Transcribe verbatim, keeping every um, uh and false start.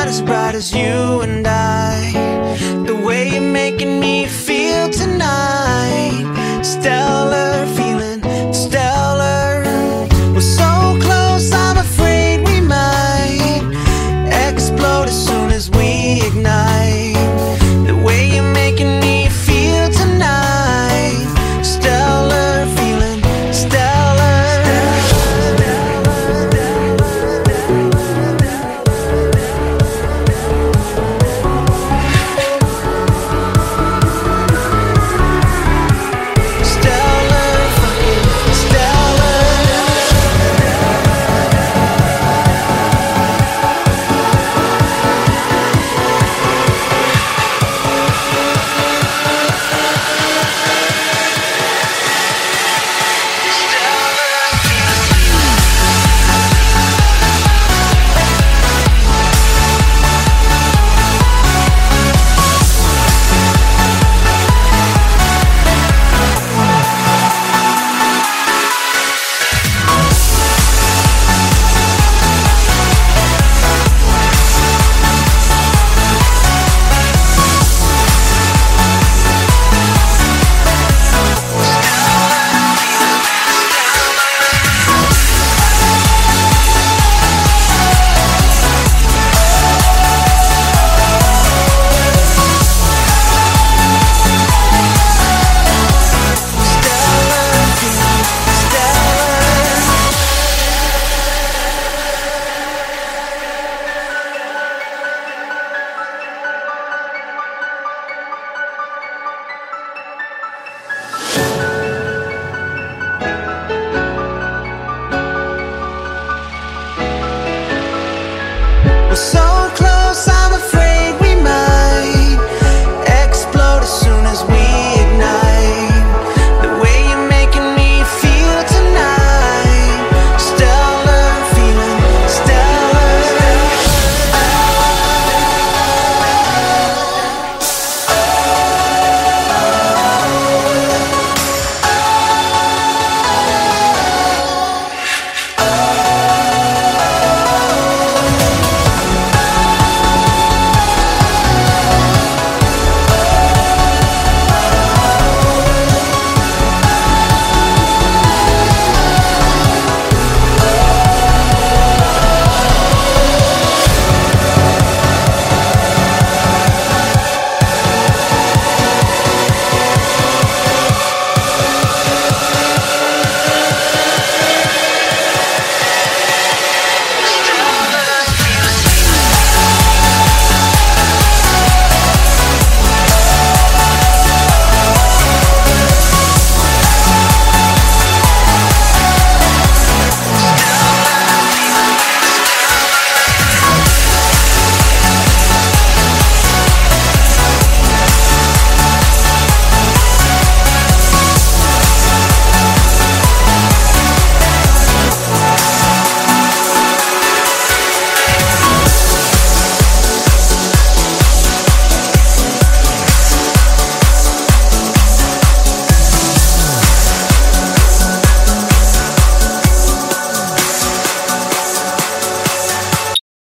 not as bright as you and I. The way you're making me feel tonight, stellar, feeling stellar. We're so close, I'm afraid we might explode as soon as we ignite. The way you're making me feel tonight, stellar, feeling stellar. Stellar, fucking stellar. We're so close, I'm afraid